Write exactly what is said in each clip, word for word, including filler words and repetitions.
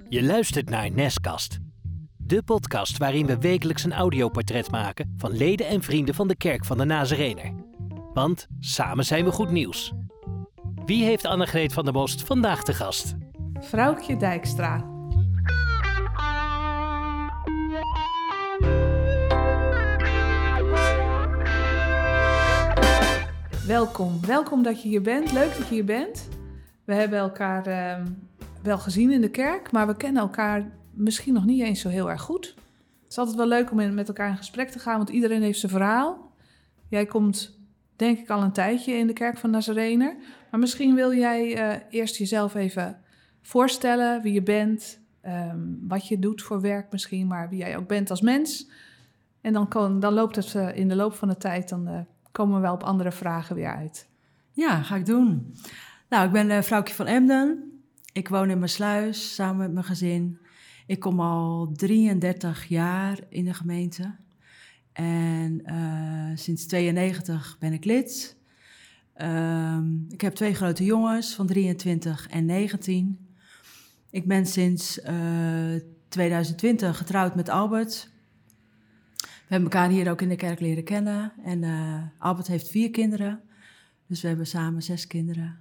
Je luistert naar Neskast. De podcast waarin we wekelijks een audioportret maken van leden en vrienden van de Kerk van de Nazarener. Want samen zijn we goed nieuws. Wie heeft Annegreet van der Most vandaag te gast? Vrouwtje Dijkstra. Welkom, welkom dat je hier bent. Leuk dat je hier bent. We hebben elkaar uh, wel gezien in de kerk, maar we kennen elkaar misschien nog niet eens zo heel erg goed. Het is altijd wel leuk om in, met elkaar in gesprek te gaan, want iedereen heeft zijn verhaal. Jij komt denk ik al een tijdje in de kerk van Nazarener, maar misschien wil jij uh, eerst jezelf even voorstellen wie je bent, um, wat je doet voor werk misschien, maar wie jij ook bent als mens. En dan, kan, dan loopt het uh, in de loop van de tijd, dan uh, komen we wel op andere vragen weer uit. Ja, ga ik doen. Nou, ik ben uh, Vrouwtje van Emden. Ik woon in Maassluis samen met mijn gezin. Ik kom al drieëndertig jaar in de gemeente. En uh, sinds tweeënnegentig ben ik lid. Um, ik heb twee grote jongens van drieëntwintig en negentien. Ik ben sinds uh, tweeduizend twintig getrouwd met Albert. We hebben elkaar hier ook in de kerk leren kennen. En uh, Albert heeft vier kinderen. Dus we hebben samen zes kinderen.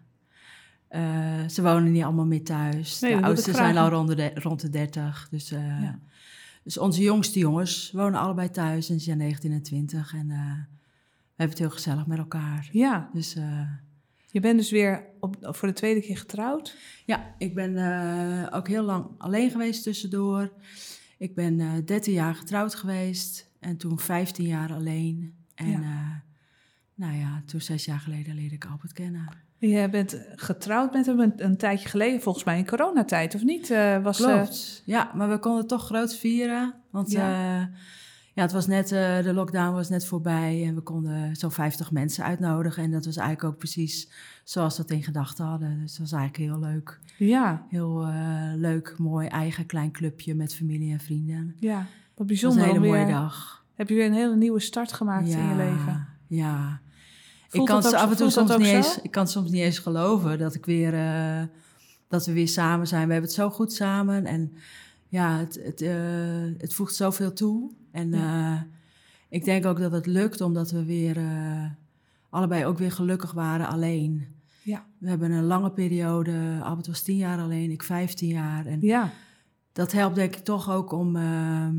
Uh, ze wonen niet allemaal meer thuis. Nee, de oudsten zijn al rond de, rond de dertig. Dus, uh, ja. dus onze jongste jongens wonen allebei thuis. En ze zijn negentien en twintig. En uh, we hebben het heel gezellig met elkaar. Ja. Dus, uh, je bent dus weer op, voor de tweede keer getrouwd? Ja, ik ben uh, ook heel lang alleen geweest tussendoor. Ik ben uh, dertien jaar getrouwd geweest. En toen vijftien jaar alleen. En ja. Uh, nou ja, toen zes jaar geleden leerde ik Albert kennen. Je bent getrouwd met hem een, een tijdje geleden, volgens mij in coronatijd, of niet? Uh, was, Klopt, uh... ja, maar we konden het toch groot vieren. Want ja. Uh, ja, het was net, uh, de lockdown was net voorbij en we konden zo'n vijftig mensen uitnodigen. En dat was eigenlijk ook precies zoals we dat in gedachten hadden. Dus dat was eigenlijk heel leuk. Ja. Heel uh, leuk, mooi, eigen klein clubje met familie en vrienden. Ja, wat bijzonder. Dat was een hele mooie weer, dag. Heb je weer een hele nieuwe start gemaakt ja, in je leven? Ja, Voelt ik kan ook, af en toe soms niet zo? eens, ik kan soms niet eens geloven dat ik weer, uh, dat we weer samen zijn. We hebben het zo goed samen en ja, het, het, uh, het voegt zoveel toe. En ja. uh, ik denk ook dat het lukt omdat we weer uh, allebei ook weer gelukkig waren alleen. Ja. We hebben een lange periode, Albert was tien jaar alleen, ik vijftien jaar. En ja. dat helpt denk ik toch ook om uh,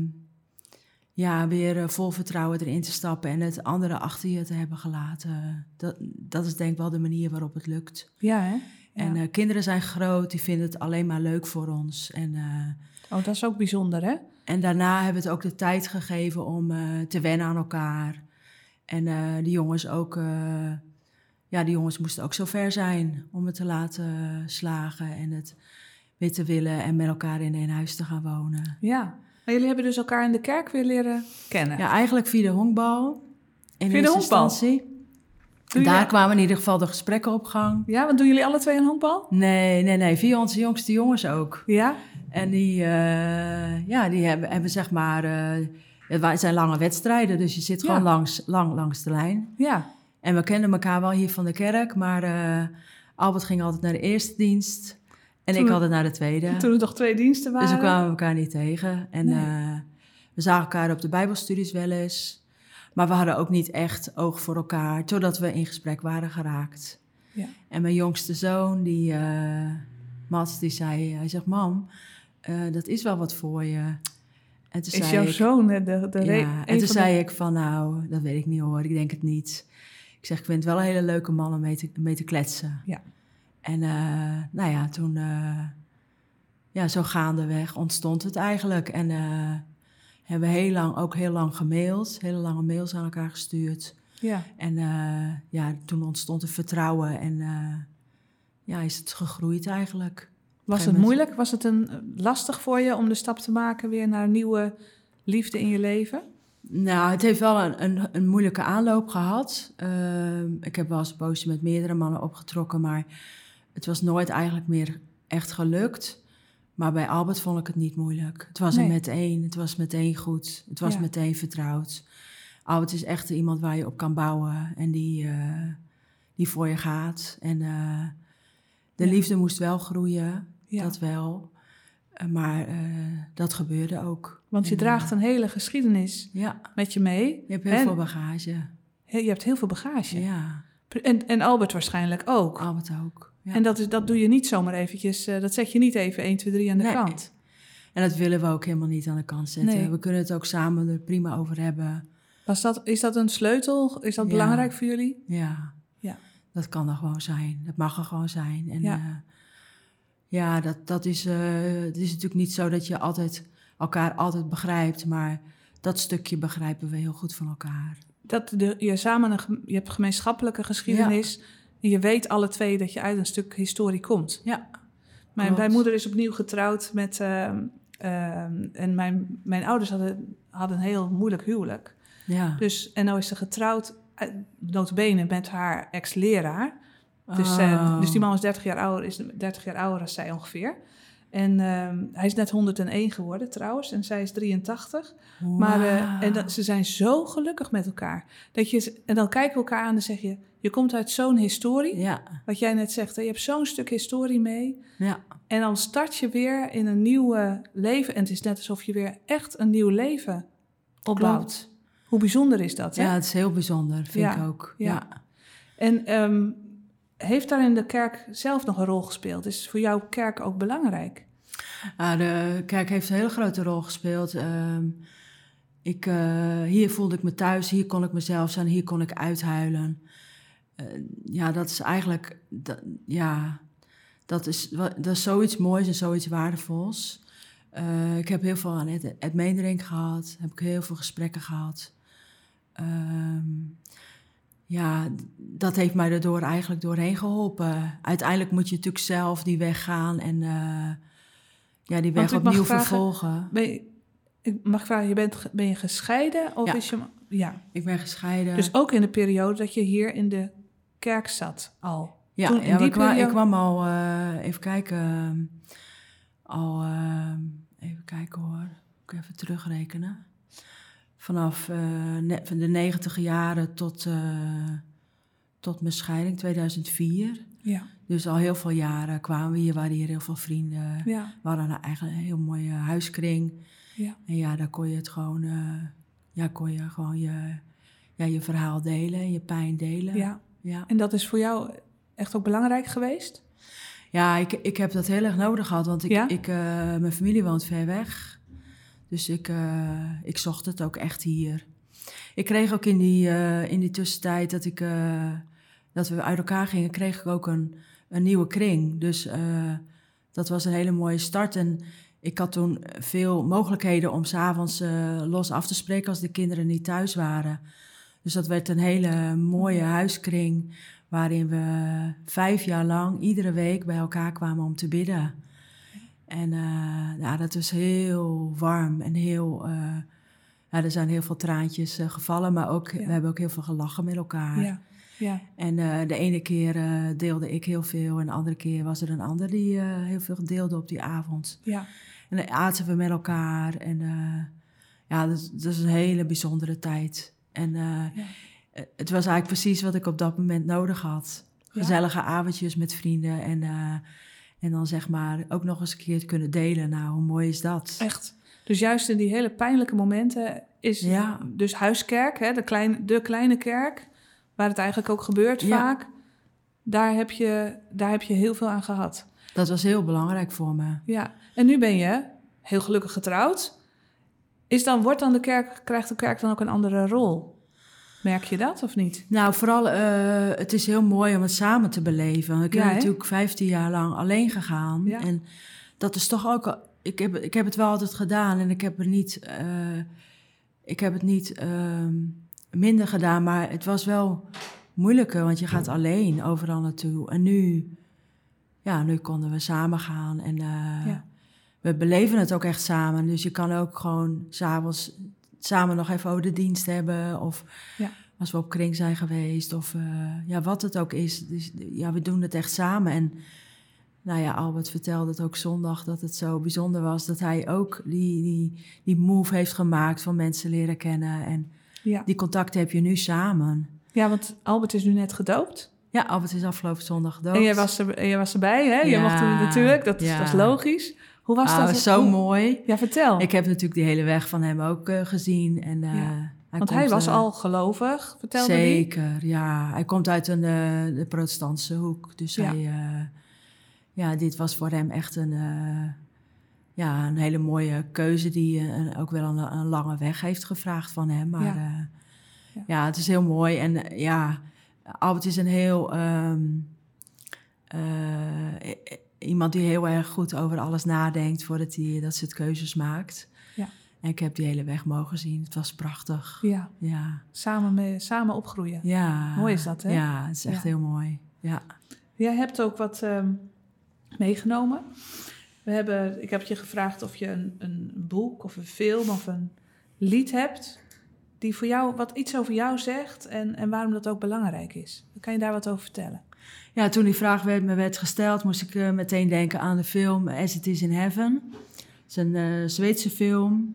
ja, weer uh, vol vertrouwen erin te stappen en het andere achter je te hebben gelaten. Dat, dat is denk ik wel de manier waarop het lukt. Ja, hè? Ja. En uh, kinderen zijn groot, die vinden het alleen maar leuk voor ons. En, uh, oh, dat is ook bijzonder, hè? En daarna hebben we het ook de tijd gegeven om uh, te wennen aan elkaar. En uh, de jongens ook, uh, ja, de jongens moesten ook zover zijn om het te laten slagen en het weer te willen en met elkaar in één huis te gaan wonen. Ja, maar jullie hebben dus elkaar in de kerk weer leren kennen? Ja, eigenlijk via de honkbal. In via de honkbal? Instantie. En daar kwamen in ieder geval de gesprekken op gang. Ja, want doen jullie alle twee een honkbal? Nee, nee, nee. Via onze jongste jongens ook. Ja? En die, uh, ja, die hebben, hebben zeg maar... Uh, het zijn lange wedstrijden, dus je zit gewoon ja. langs, lang langs de lijn. Ja. En we kenden elkaar wel hier van de kerk, maar uh, Albert ging altijd naar de eerste dienst... En toen, ik altijd naar de tweede. Toen er toch twee diensten waren. Dus we kwamen elkaar niet tegen. En nee. uh, we zagen elkaar op de bijbelstudies wel eens. Maar we hadden ook niet echt oog voor elkaar, totdat we in gesprek waren geraakt. Ja. En mijn jongste zoon, die, uh, Mats, die zei, hij zegt, mam, uh, dat is wel wat voor je. En toen is zei jouw ik, zoon de, de, de ja, re- En toen de... zei ik van, nou, dat weet ik niet hoor, ik denk het niet. Ik zeg, ik vind het wel een hele leuke man om mee te, mee te kletsen. Ja. En uh, nou ja, toen, uh, ja, zo gaandeweg ontstond het eigenlijk. En uh, hebben we heel lang, ook heel lang gemaild, hele lange mails aan elkaar gestuurd. Ja. En uh, ja, toen ontstond er vertrouwen en uh, ja, is het gegroeid eigenlijk. Was het moeilijk? Was het een, lastig voor je om de stap te maken weer naar een nieuwe liefde in je leven? Nou, het heeft wel een, een, een moeilijke aanloop gehad. Uh, ik heb wel eens een poosje met meerdere mannen opgetrokken, maar het was nooit eigenlijk meer echt gelukt. Maar bij Albert vond ik het niet moeilijk. Het was nee. er meteen, het was meteen goed, het was ja. meteen vertrouwd. Albert is echt iemand waar je op kan bouwen en die, uh, die voor je gaat. En uh, de ja. liefde moest wel groeien, ja. dat wel. Uh, maar uh, dat gebeurde ook. Want je en, draagt een hele geschiedenis ja. met je mee. Je hebt heel en, veel bagage. Je hebt heel veel bagage. Ja. En, en Albert waarschijnlijk ook. Albert ook, ja. En dat, is, dat doe je niet zomaar eventjes, uh, dat zet je niet even één, twee, drie aan de nee. kant. En dat willen we ook helemaal niet aan de kant zetten. Nee. We kunnen het ook samen er prima over hebben. Was dat, is dat een sleutel? Is dat ja. belangrijk voor jullie? Ja. ja, dat kan er gewoon zijn. Dat mag er gewoon zijn. En ja, uh, ja dat, dat is, uh, het is natuurlijk niet zo dat je altijd elkaar altijd begrijpt, maar dat stukje begrijpen we heel goed van elkaar. Dat de, je samen een, je hebt gemeenschappelijke geschiedenis ja. en je weet alle twee dat je uit een stuk historie komt. Ja. Mijn, mijn moeder is opnieuw getrouwd met uh, uh, en mijn, mijn ouders hadden, hadden een heel moeilijk huwelijk. Ja. Dus, en nou is ze getrouwd, nota bene, met haar ex-leraar. Dus, oh. uh, dus die man is dertig jaar ouder, is dertig jaar ouder dan zij ongeveer. En uh, hij is net honderdéén geworden trouwens, en zij is drieëntachtig. Wow. Maar uh, en dat, ze zijn zo gelukkig met elkaar. Dat je, en dan kijken we elkaar aan en dan zeg je, je komt uit zo'n historie. Ja. Wat jij net zegt, hè? Je hebt zo'n stuk historie mee. Ja. En dan start je weer in een nieuw uh, leven. En het is net alsof je weer echt een nieuw leven opbouwt. Klopt. Hoe bijzonder is dat, hè? Ja, het is heel bijzonder, vind ja, ik ook. Ja. ja. En um, heeft daarin de kerk zelf nog een rol gespeeld? Is voor jou kerk ook belangrijk? Uh, de kerk heeft een hele grote rol gespeeld. Uh, ik, uh, hier voelde ik me thuis, hier kon ik mezelf zijn, hier kon ik uithuilen. Uh, ja, dat is eigenlijk... Dat, ja, dat is, dat is zoiets moois en zoiets waardevols. Uh, ik heb heel veel aan het, het meendering gehad. Heb ik heel veel gesprekken gehad. Um, ja, dat heeft mij er door, eigenlijk doorheen geholpen. Uiteindelijk moet je natuurlijk zelf die weg gaan en uh, ja, die weg opnieuw vragen, vervolgen. Ben je, ik mag vragen, je bent, ben je gescheiden? Of ja. Is je, ja, ik ben gescheiden. Dus ook in de periode dat je hier in de kerk zat al? Ja, Toen, in ja die ik, kwam, periode... ik kwam al, uh, even kijken, al, uh, even kijken hoor, ik even terugrekenen. Vanaf uh, ne- van de negentig jaren tot, uh, tot mijn scheiding, tweeduizend vier. Ja. Dus al heel veel jaren kwamen we hier, waren hier heel veel vrienden. Ja. We hadden eigenlijk een heel mooie huiskring. Ja. En ja, daar kon je het gewoon, uh, ja, kon je gewoon je, ja, je verhaal delen en je pijn delen. Ja. Ja. En dat is voor jou echt ook belangrijk geweest? Ja, ik, ik heb dat heel erg nodig gehad, want ik, ja? ik, uh, mijn familie woont ver weg. Dus ik, uh, ik zocht het ook echt hier. Ik kreeg ook in die, uh, in die tussentijd dat, ik, uh, dat we uit elkaar gingen, kreeg ik ook een, een nieuwe kring. Dus uh, dat was een hele mooie start. En ik had toen veel mogelijkheden om 's avonds uh, los af te spreken als de kinderen niet thuis waren. Dus dat werd een hele mooie huiskring, waarin we vijf jaar lang iedere week bij elkaar kwamen om te bidden. En uh, ja, dat was heel warm en heel... Uh, ja, er zijn heel veel traantjes uh, gevallen, maar ook, ja. we hebben ook heel veel gelachen met elkaar. Ja. Ja. En uh, de ene keer uh, deelde ik heel veel en de andere keer was er een ander die uh, heel veel deelde op die avond. Ja. En dan aten we met elkaar en uh, ja, dat, dat is een hele bijzondere tijd. En uh, ja. het was eigenlijk precies wat ik op dat moment nodig had. Gezellige ja. avondjes met vrienden en... Uh, En dan zeg maar ook nog eens een keer te kunnen delen. Nou, hoe mooi is dat? Echt. Dus juist in die hele pijnlijke momenten is ja. dus huiskerk, hè, de, kleine, de kleine kerk, waar het eigenlijk ook gebeurt ja. vaak. Daar heb, je, daar heb je heel veel aan gehad. Dat was heel belangrijk voor me. Ja, en nu ben je heel gelukkig getrouwd. Is dan, wordt dan de kerk, krijgt de kerk dan ook een andere rol? Merk je dat of niet? Nou, vooral, uh, het is heel mooi om het samen te beleven. Ik ja, ben natuurlijk vijftien jaar lang alleen gegaan. Ja. En dat is toch ook... Ik heb, ik heb het wel altijd gedaan en ik heb, er niet, uh, ik heb het niet uh, minder gedaan. Maar het was wel moeilijker, want je gaat alleen overal naartoe. En nu, ja, nu konden we samen gaan. En uh, ja. we beleven het ook echt samen. Dus je kan ook gewoon 's avonds... samen nog even over de dienst hebben. Of ja. als we op kring zijn geweest. Of uh, ja, wat het ook is. Dus, ja, we doen het echt samen. En nou ja, Albert vertelde het ook zondag dat het zo bijzonder was. Dat hij ook die, die, die move heeft gemaakt van mensen leren kennen. En ja. die contacten heb je nu samen. Ja, want Albert is nu net gedoopt. Ja, Albert is afgelopen zondag gedoopt. En jij was, er, jij was erbij, hè? Ja. Je mocht er natuurlijk, dat is, ja. dat is logisch. Hoe was Ah, dat? was zo Hoe- mooi. Ja, vertel. Ik heb natuurlijk die hele weg van hem ook uh, gezien. En, uh, Ja. hij Want komt, hij was uh, al gelovig, vertelde hij. Zeker, ja. Hij komt uit een, uh, de protestantse hoek. Dus Ja. hij, uh, ja, dit was voor hem echt een, uh, ja, een hele mooie keuze... die uh, ook wel een, een lange weg heeft gevraagd van hem. Maar ja, uh, ja. ja het is heel mooi. En uh, ja, Albert is een heel... Um, uh, iemand die heel erg goed over alles nadenkt... voordat hij dat soort keuzes maakt. Ja. En ik heb die hele weg mogen zien. Het was prachtig. Ja, ja. Samen, mee, samen opgroeien. Ja. Mooi is dat, hè? Ja, het is echt ja. heel mooi. Ja. Jij hebt ook wat um, meegenomen. We hebben, ik heb je gevraagd of je een, een boek of een film of een lied hebt... die voor jou wat iets over jou zegt en, en waarom dat ook belangrijk is. Kan je daar wat over vertellen? Ja, toen die vraag werd, me werd gesteld, moest ik uh, meteen denken aan de film As It Is in Heaven. Het is een uh, Zweedse film.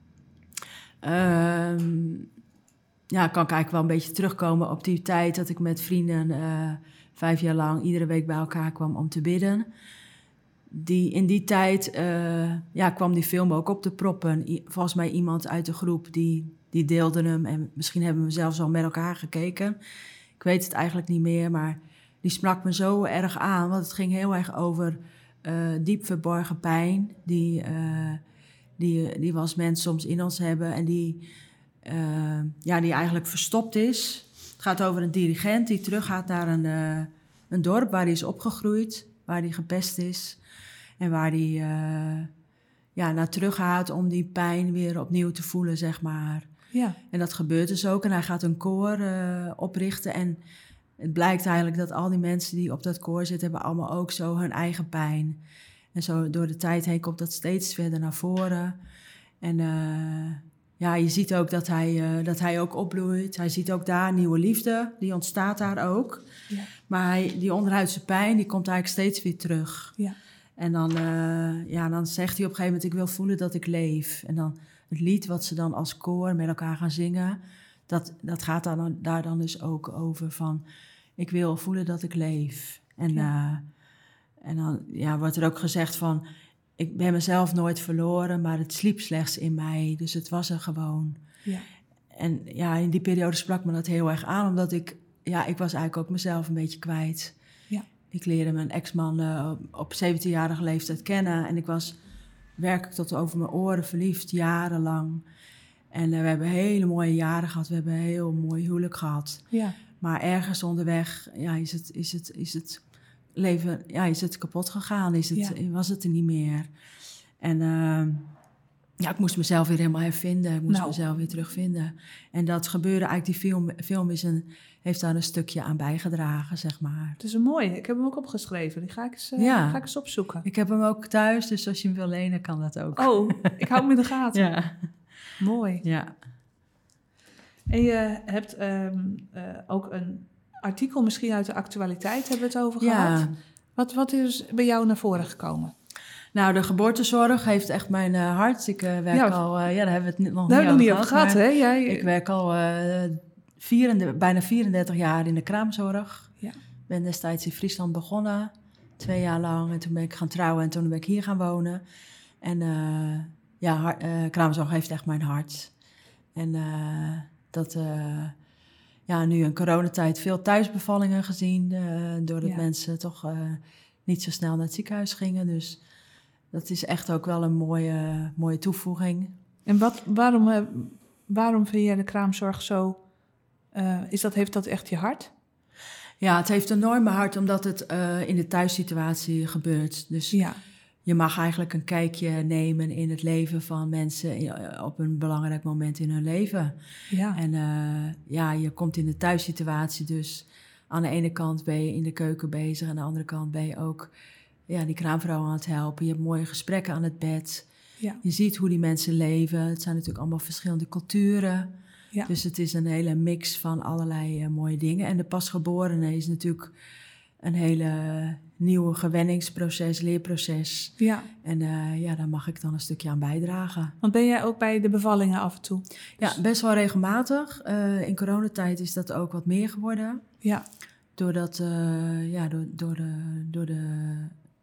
Um, ja, kan ik eigenlijk wel een beetje terugkomen op die tijd dat ik met vrienden uh, vijf jaar lang iedere week bij elkaar kwam om te bidden. Die, in die tijd uh, ja, kwam die film ook op de proppen. I, volgens mij iemand uit de groep die, die deelde hem en misschien hebben we zelfs al met elkaar gekeken. Ik weet het eigenlijk niet meer, maar die sprak me zo erg aan, want het ging heel erg over uh, diep verborgen pijn die, uh, die, die we als mens soms in ons hebben en die, uh, ja, die eigenlijk verstopt is. Het gaat over een dirigent die teruggaat naar een, uh, een dorp waar hij is opgegroeid, waar hij gepest is en waar hij uh, ja, naar terug gaat om die pijn weer opnieuw te voelen, zeg maar. Ja. En dat gebeurt dus ook en hij gaat een koor uh, oprichten en het blijkt eigenlijk dat al die mensen die op dat koor zitten... hebben allemaal ook zo hun eigen pijn. En zo door de tijd heen komt dat steeds verder naar voren. En uh, ja, je ziet ook dat hij, uh, dat hij ook opbloeit. Hij ziet ook daar nieuwe liefde, die ontstaat daar ook. Ja. Maar hij, die onderhuidse pijn, die komt eigenlijk steeds weer terug. Ja. En dan, uh, ja, dan zegt hij op een gegeven moment... ik wil voelen dat ik leef. En dan het lied wat ze dan als koor met elkaar gaan zingen... Dat, dat gaat dan, daar dan dus ook over van... ik wil voelen dat ik leef. En, ja. uh, en dan ja, wordt er ook gezegd van... ik ben mezelf nooit verloren, maar het sliep slechts in mij. Dus het was er gewoon. Ja. En ja, in die periode sprak me dat heel erg aan... omdat ik, ja, ik was eigenlijk ook mezelf een beetje kwijt. Ja. Ik leerde mijn ex-man uh, op zeventienjarige leeftijd kennen... en ik was werkelijk tot over mijn oren verliefd, jarenlang... En uh, we hebben hele mooie jaren gehad. We hebben een heel mooi huwelijk gehad. Ja. Maar ergens onderweg ja, is, het, is, het, is het leven ja, is het kapot gegaan. Is het, ja. Was het er niet meer. En uh, ja, ik moest mezelf weer helemaal hervinden. Ik moest nou. mezelf weer terugvinden. En dat gebeurde eigenlijk. Die film, film is een, heeft daar een stukje aan bijgedragen, zeg maar. Het is een mooie. Ik heb hem ook opgeschreven. Die ga ik eens, uh, ja. ga ik eens opzoeken. Ik heb hem ook thuis. Dus als je hem wil lenen, kan dat ook. Oh, ik hou hem in de gaten. Ja. Mooi. Ja. En je hebt um, uh, ook een artikel misschien uit de actualiteit, hebben we het over ja. gehad. Wat, wat is bij jou naar voren gekomen? Nou, de geboortezorg heeft echt mijn uh, hart. Ik uh, werk ja. al, uh, ja, daar hebben we het nog daar niet over over gehad. gehad, hè? Jij... Ik werk al uh, vierende, bijna vierendertig jaar in de kraamzorg. Ja. Ben destijds in Friesland begonnen, twee jaar lang. En toen ben ik gaan trouwen en toen ben ik hier gaan wonen. En uh, ja, hart, uh, kraamzorg heeft echt mijn hart. En uh, dat... Uh, ja, nu in coronatijd veel thuisbevallingen gezien... Uh, doordat ja. mensen toch uh, niet zo snel naar het ziekenhuis gingen. Dus dat is echt ook wel een mooie, mooie toevoeging. En wat, waarom, uh, waarom vind jij de kraamzorg zo... Uh, is dat, heeft dat echt je hart? Ja, het heeft enorm mijn hart omdat het uh, in de thuissituatie gebeurt. Dus ja. je mag eigenlijk een kijkje nemen in het leven van mensen... In, op een belangrijk moment in hun leven. Ja. En uh, ja, je komt in de thuissituatie, dus aan de ene kant ben je in de keuken bezig... en aan de andere kant ben je ook ja, die kraamvrouw aan het helpen. Je hebt mooie gesprekken aan het bed. Ja. Je ziet hoe die mensen leven. Het zijn natuurlijk allemaal verschillende culturen... Ja. Dus het is een hele mix van allerlei uh, mooie dingen. En de pasgeborene is natuurlijk een hele nieuwe gewenningsproces, leerproces. Ja. En uh, ja, daar mag ik dan een stukje aan bijdragen. Want ben jij ook bij de bevallingen af en toe? Dus... Ja, best wel regelmatig. Uh, in coronatijd is dat ook wat meer geworden. Ja. Doordat, uh, ja, door, door de... Door de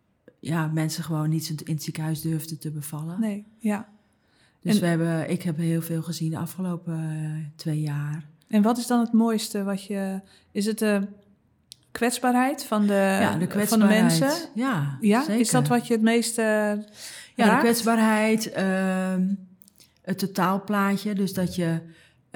ja, mensen gewoon niet in het ziekenhuis durfden te bevallen. Nee, ja. Dus En- we hebben, ik heb heel veel gezien de afgelopen uh, twee jaar. En wat is dan het mooiste wat je... Is het de kwetsbaarheid van de, ja, de kwetsbaarheid. van de mensen? Ja, Ja, zeker. is dat wat je het meeste Ja, raakt? de kwetsbaarheid, uh, het totaalplaatje. Dus dat je uh,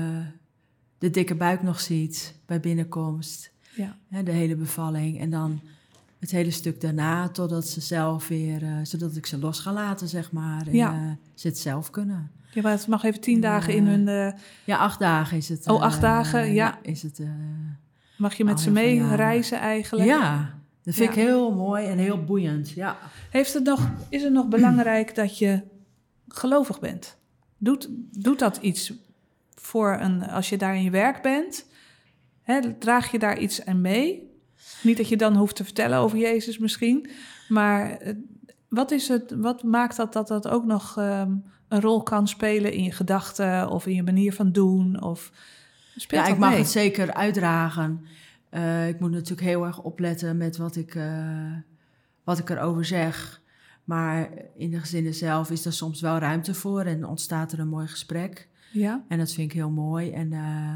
de dikke buik nog ziet bij binnenkomst. Ja. Hè, de hele bevalling. En dan het hele stuk daarna, totdat ze zelf weer... Uh, zodat ik ze los ga laten, zeg maar. En ja. uh, ze het zelf kunnen. Ja, maar het mag even tien dagen uh, in hun... Uh... Ja, acht dagen is het. Oh, acht uh, dagen, ja. ja is het, uh, mag je met ze mee reizen eigenlijk? Ja, dat vind ja. ik heel mooi en heel boeiend, ja. Heeft het nog, is het nog belangrijk dat je gelovig bent? Doet, doet dat iets voor een... Als je daar in je werk bent, hè, draag je daar iets aan mee? Niet dat je dan hoeft te vertellen over Jezus misschien, maar wat, is het, wat maakt dat dat dat ook nog um, een rol kan spelen in je gedachten of in je manier van doen? Of speelt ja, dat ik mag mee? het zeker uitdragen. Uh, ik moet natuurlijk heel erg opletten met wat ik, uh, wat ik erover zeg. Maar in de gezinnen zelf is er soms wel ruimte voor en ontstaat er een mooi gesprek. Ja. En dat vind ik heel mooi. En uh,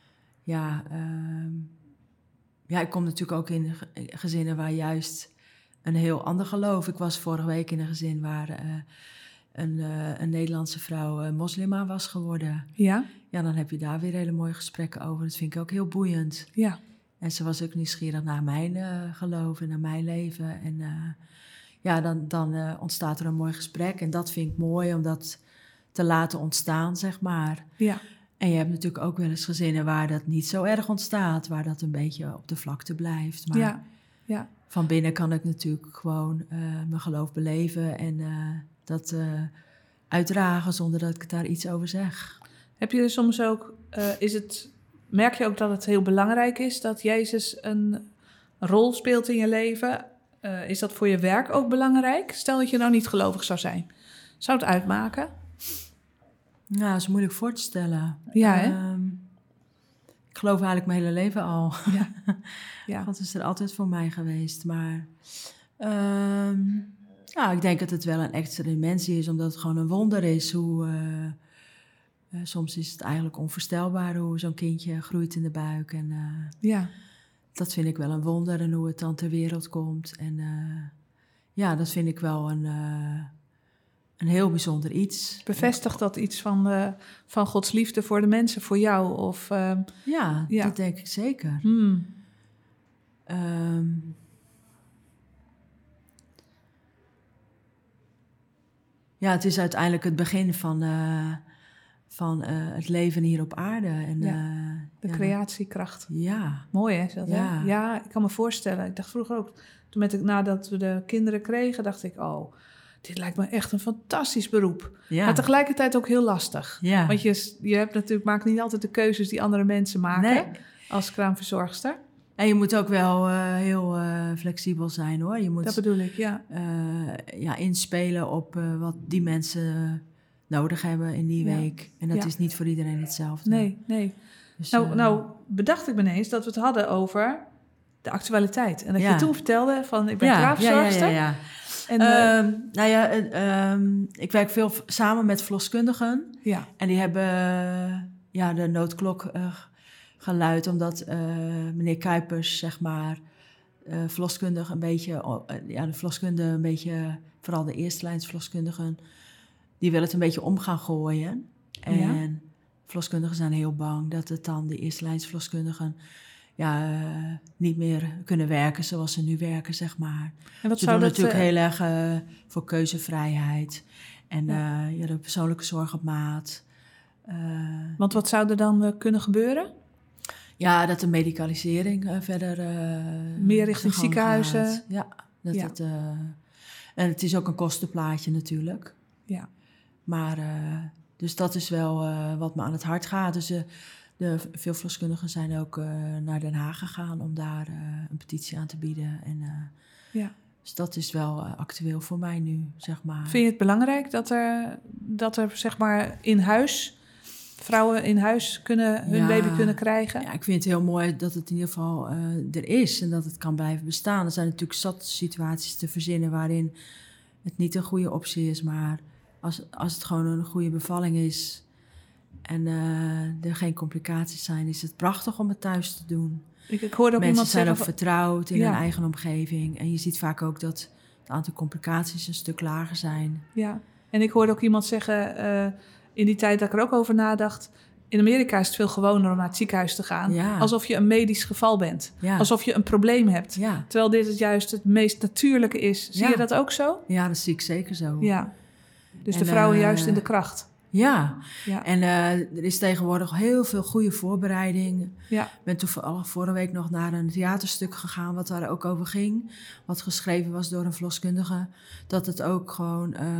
ja, uh, ja, ik kom natuurlijk ook in gezinnen waar juist een heel ander geloof. Ik was vorige week in een gezin waar uh, een, uh, een Nederlandse vrouw uh, moslima was geworden. Ja. Ja, dan heb je daar weer hele mooie gesprekken over. Dat vind ik ook heel boeiend. Ja. En ze was ook nieuwsgierig naar mijn uh, geloof en naar mijn leven. En uh, ja, dan, dan uh, ontstaat er een mooi gesprek. En dat vind ik mooi om dat te laten ontstaan, zeg maar. Ja. En je hebt natuurlijk ook wel eens gezinnen waar dat niet zo erg ontstaat. Waar dat een beetje op de vlakte blijft. Maar ja. Ja. van binnen kan ik natuurlijk gewoon uh, mijn geloof beleven. En uh, dat uh, uitdragen zonder dat ik daar iets over zeg. Heb je er soms ook... Uh, is het... Merk je ook dat het heel belangrijk is dat Jezus een rol speelt in je leven? Uh, is dat voor je werk ook belangrijk? Stel dat je nou niet gelovig zou zijn. Zou het uitmaken? Nou, dat is moeilijk voor te stellen. Ja, hè? Um, ik geloof eigenlijk mijn hele leven al. Ja. Ja. Dat is er altijd voor mij geweest. Maar um, ja, ik denk dat het wel een extra dimensie is, omdat het gewoon een wonder is hoe... Uh, Uh, soms is het eigenlijk onvoorstelbaar hoe zo'n kindje groeit in de buik. En uh, ja. dat vind ik wel een wonder en hoe het dan ter wereld komt. En uh, ja, dat vind ik wel een, uh, een heel bijzonder iets. Bevestigt dat iets van, uh, van Gods liefde voor de mensen, voor jou? Of, uh, ja, ja, dat denk ik zeker. Hmm. Um, ja, het is uiteindelijk het begin van... Uh, van uh, het leven hier op aarde. En, ja, uh, de ja, creatiekracht. Ja. Mooi, hè? Dat, ja. Hè? Ja, ik kan me voorstellen. Ik dacht vroeger ook, toen met ik, nadat we de kinderen kregen, dacht ik, oh, dit lijkt me echt een fantastisch beroep. Ja. Maar tegelijkertijd ook heel lastig. Ja. Want je, je hebt natuurlijk, maakt niet altijd de keuzes die andere mensen maken, nee. als kraamverzorgster. En je moet ook wel uh, heel uh, flexibel zijn, hoor. Je moet, dat bedoel ik, ja. Uh, ja, inspelen op uh, wat die mensen nodig hebben in die ja. week. En dat ja. is niet voor iedereen hetzelfde. Nee, nee. Dus, nou, uh, nou, bedacht ik me ineens dat we het hadden over de actualiteit. En dat ja. je toen vertelde van, ik ben ja, kraamverzorgster. Ja, ja, ja, ja. En, uh, uh, nou ja, uh, um, ik werk veel v- samen met verloskundigen. Ja. En die hebben uh, ja, de noodklok uh, geluid, omdat uh, meneer Kuipers, zeg maar, uh, verloskundig een beetje, uh, ja, de verloskunde een beetje, vooral de eerste lijns verloskundigen, die willen het een beetje om gaan gooien. En ja. verloskundigen zijn heel bang dat het dan de eerste lijns verloskundigen ja, uh, niet meer kunnen werken zoals ze nu werken, zeg maar. En wat ze zou doen dat, natuurlijk uh, heel erg uh, voor keuzevrijheid. En ja. Uh, ja, de persoonlijke zorg op maat. Uh, Want wat zou er dan uh, kunnen gebeuren? Ja, dat de medicalisering uh, verder... Uh, meer richting ziekenhuizen? Gaat. Ja, dat ja. het... Uh, en het is ook een kostenplaatje natuurlijk. Ja. Maar, uh, dus dat is wel uh, wat me aan het hart gaat. Dus uh, de, veel verloskundigen zijn ook uh, naar Den Haag gegaan om daar uh, een petitie aan te bieden. En, uh, ja. Dus dat is wel uh, actueel voor mij nu, zeg maar. Vind je het belangrijk dat er, dat er zeg maar in huis vrouwen in huis kunnen, hun Ja. baby kunnen krijgen? Ja, ik vind het heel mooi dat het in ieder geval uh, er is en dat het kan blijven bestaan. Er zijn natuurlijk zat situaties te verzinnen waarin het niet een goede optie is, maar als, als het gewoon een goede bevalling is en uh, er geen complicaties zijn, is het prachtig om het thuis te doen. Ik, ik hoorde ook Mensen iemand zijn zeggen... ook vertrouwd in Ja. hun eigen omgeving en je ziet vaak ook dat het aantal complicaties een stuk lager zijn. Ja, en ik hoorde ook iemand zeggen, uh, in die tijd dat ik er ook over nadacht, in Amerika is het veel gewoner om naar het ziekenhuis te gaan. Ja. Alsof je een medisch geval bent. Ja. Alsof je een probleem hebt. Ja. Terwijl dit het juist het meest natuurlijke is. Zie Ja. je dat ook zo? Ja, dat zie ik zeker zo. Ja. Dus En, de vrouwen uh, juist in de kracht. Ja, Ja. en uh, er is tegenwoordig heel veel goede voorbereiding. Ja. Ik ben toevallig vorige week nog naar een theaterstuk gegaan wat daar ook over ging. Wat geschreven was door een verloskundige. Dat het ook gewoon uh,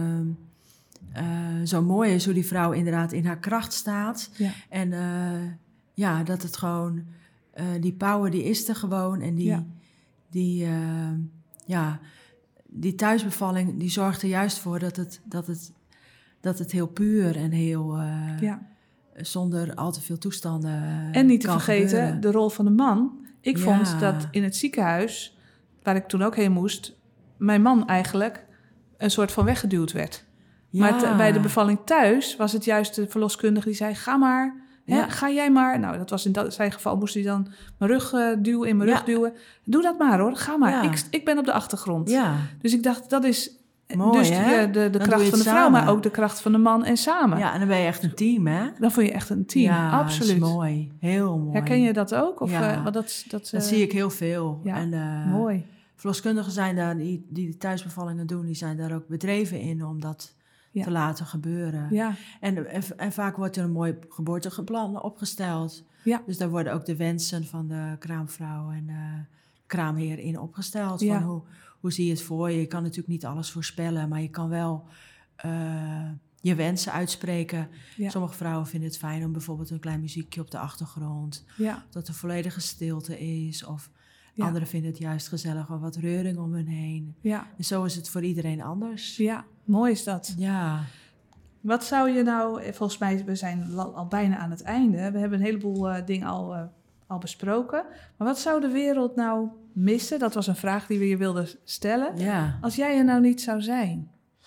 uh, zo mooi is hoe die vrouw inderdaad in haar kracht staat. Ja. En uh, ja, dat het gewoon, uh, die power die is er gewoon. En die, Ja. die, uh, ja, die thuisbevalling die zorgt er juist voor dat het... Dat het Dat het heel puur en heel uh, Ja. zonder al te veel toestanden uh, En niet te kan vergeten, gebeuren. de rol van de man. Ik Ja. vond dat in het ziekenhuis, waar ik toen ook heen moest, mijn man eigenlijk een soort van weggeduwd werd. Ja. Maar te- bij de bevalling thuis was het juist de verloskundige die zei, ga maar, hè, Ja. ga jij maar. Nou, dat was in dat, zijn geval, moest hij dan mijn rug uh, duwen, in mijn Ja. rug duwen. Doe dat maar hoor, ga maar. Ja. Ik, ik ben op de achtergrond. Ja, Dus ik dacht, dat is mooi dus hè? ja, de, de Dan doe kracht je van het de vrouw, maar samen. ook de kracht van de man en samen. Ja, en dan ben je echt een team hè? Dan vond je echt een team, Ja, absoluut. dat is mooi. Heel mooi. Herken je dat ook? Of, Ja. uh, want dat, dat, Dat uh, zie ik heel veel. ja, En, uh, mooi. verloskundigen zijn daar, die, die de thuisbevallingen doen, die zijn daar ook bedreven in om dat Ja. te laten gebeuren. Ja, En, en, en vaak wordt er een mooi geboorteplan opgesteld. ja, Dus daar worden ook de wensen van de kraamvrouw en de kraamheer in opgesteld. Ja. Van hoe, hoe zie je het voor je? Je kan natuurlijk niet alles voorspellen, maar je kan wel uh, je wensen uitspreken. Ja. Sommige vrouwen vinden het fijn om bijvoorbeeld een klein muziekje op de achtergrond. ja, Dat er volledige stilte is. Of Ja. anderen vinden het juist gezellig of wat reuring om hun heen. ja, En zo is het voor iedereen anders. ja, mooi is dat. Ja. Wat zou je nou, volgens mij, we zijn al bijna aan het einde. We hebben een heleboel uh, dingen al, uh, al besproken. Maar wat zou de wereld nou missen? Dat was een vraag die we je wilden stellen. Ja. Als jij er nou niet zou zijn.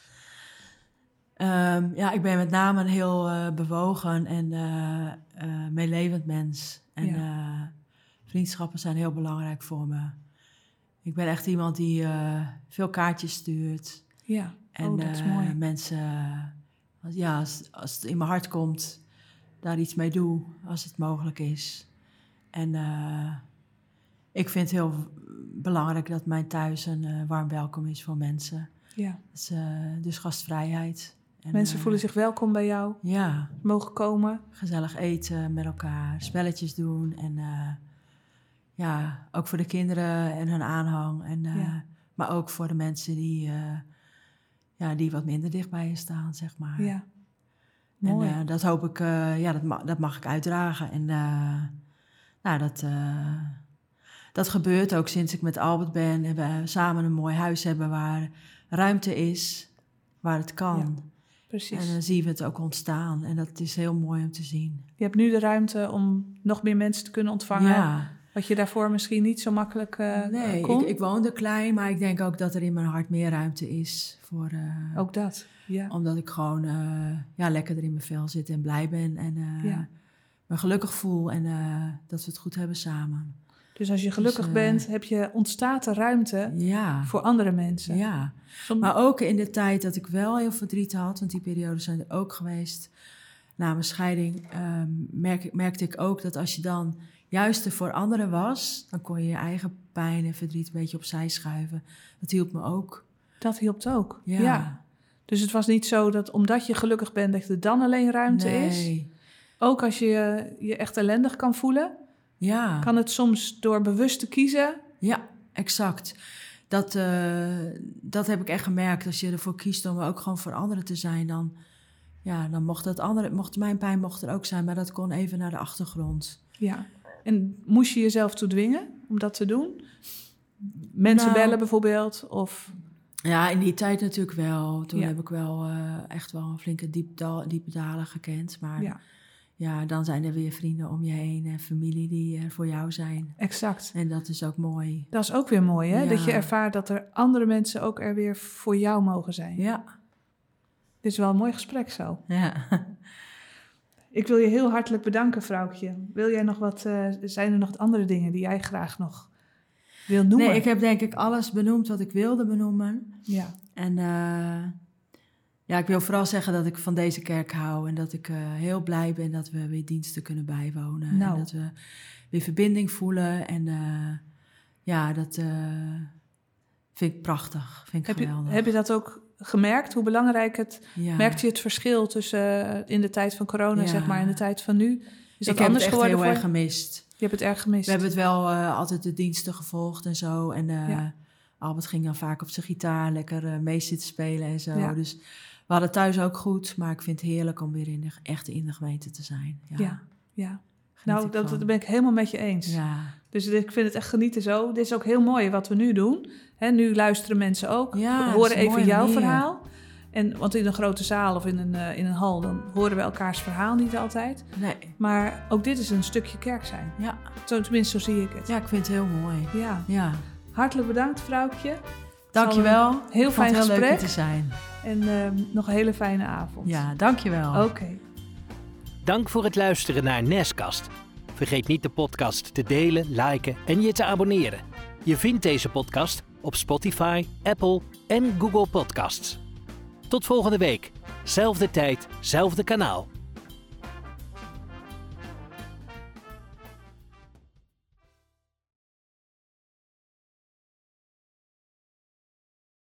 Um, ja, ik ben met name een heel uh, bewogen en uh, uh, meelevend mens. En Ja. uh, vriendschappen zijn heel belangrijk voor me. Ik ben echt iemand die uh, veel kaartjes stuurt. Ja, En oh, dat is uh, mooi. mensen, uh, ja, als, als het in mijn hart komt, daar iets mee doe, als het mogelijk is. En uh, ik vind het heel belangrijk dat mijn thuis een uh, warm welkom is voor mensen. Ja. Dus, uh, dus gastvrijheid. En, Mensen uh, voelen zich welkom bij jou, Ja, mogen komen. gezellig eten met elkaar, spelletjes doen. En uh, ja, ook voor de kinderen en hun aanhang. En, uh, Ja. Maar ook voor de mensen die, uh, ja, die wat minder dicht bij je staan, zeg maar. Ja, En mooi. uh, dat hoop ik, uh, ja, dat, ma- dat mag ik uitdragen. En uh, nou, dat, uh, dat gebeurt ook sinds ik met Albert ben. En we samen een mooi huis hebben waar ruimte is, waar het kan. Ja, precies. En dan zien we het ook ontstaan. En dat is heel mooi om te zien. Je hebt nu de ruimte om nog meer mensen te kunnen ontvangen. Ja. Wat je daarvoor misschien niet zo makkelijk uh, Nee, kon. ik, ik woonde klein, maar ik denk ook dat er in mijn hart meer ruimte is. Voor, uh, Ook dat, ja. Omdat ik gewoon uh, ja, lekker er in mijn vel zit en blij ben. En uh, Ja. me gelukkig voel en uh, dat we het goed hebben samen. Dus als je gelukkig Dus, uh, bent, heb je, ontstaat er ruimte Ja. voor andere mensen. Ja. Som- Maar ook in de tijd dat ik wel heel verdriet had, want die periodes zijn er ook geweest. Na mijn scheiding um, merk, merkte ik ook dat als je dan juist er voor anderen was, dan kon je je eigen pijn en verdriet een beetje opzij schuiven. Dat hielp me ook. Dat hielp ook. Ja. Ja. Dus het was niet zo dat omdat je gelukkig bent, dat er dan alleen ruimte is. Nee. Ook als je je echt ellendig kan voelen, Ja. kan het soms door bewust te kiezen. Ja, exact. Dat, uh, dat heb ik echt gemerkt. Als je ervoor kiest om ook gewoon voor anderen te zijn, dan, ja, dan mocht dat andere, mocht mijn pijn mocht er ook zijn, maar dat kon even naar de achtergrond. Ja. En moest je jezelf toe dwingen om dat te doen? Mensen Nou, bellen bijvoorbeeld? Of... Ja, in die tijd natuurlijk wel. Toen Ja. heb ik wel uh, echt wel een flinke diep dal, diepe dalen gekend. Maar Ja. ja, dan zijn er weer vrienden om je heen en familie die er voor jou zijn. Exact. En dat is ook mooi. Dat is ook weer mooi, hè? Ja. Dat je ervaart dat er andere mensen ook er weer voor jou mogen zijn. Ja. Dit is wel een mooi gesprek zo. Ja. Ik wil je heel hartelijk bedanken, vrouwtje. Wil jij nog wat, uh, zijn er nog andere dingen die jij graag nog wil noemen? Nee, ik heb denk ik alles benoemd wat ik wilde benoemen. Ja. En uh, ja, ik wil vooral zeggen dat ik van deze kerk hou en dat ik uh, heel blij ben dat we weer diensten kunnen bijwonen. Nou. En dat we weer verbinding voelen. En uh, ja, dat uh, vind ik prachtig, vind ik heb geweldig. Je, heb je dat ook gemerkt, hoe belangrijk het... Ja. Merkte je het verschil tussen uh, in de tijd van corona, Ja. zeg maar, en de tijd van nu? Is dat ik heb anders het echt geworden heel voor erg gemist. Je hebt het erg gemist. We hebben het wel uh, altijd de diensten gevolgd en zo. En uh, Ja. Albert ging dan vaak op zijn gitaar lekker uh, mee zitten spelen en zo. Ja. Dus we hadden thuis ook goed. Maar ik vind het heerlijk om weer in de, echt in de gemeente te zijn. Ja, Ja, ja. Geniet Nou, ik dat, van. dat ben ik helemaal met je eens. Ja, Dus ik vind het echt genieten zo. Dit is ook heel mooi wat we nu doen. Hè, nu luisteren mensen ook. Ja, we dat horen is een even mooie jouw manier. verhaal. En, want in een grote zaal of in een, uh, in een hal, dan horen we elkaars verhaal niet altijd. nee. Maar ook dit is een stukje kerk zijn. Ja. Zo, tenminste, zo zie ik het. ja, ik vind het heel mooi. Ja. Ja, Hartelijk bedankt, vrouwtje. dankjewel. een heel Ik vond fijn het heel leuk gesprek. hier te zijn. En uh, nog een hele fijne avond. Ja, dankjewel. Oké. Okay. Dank voor het luisteren naar Neskast. Vergeet niet de podcast te delen, liken en je te abonneren. Je vindt deze podcast op Spotify, Apple en Google Podcasts. Tot volgende week. Zelfde tijd, zelfde kanaal.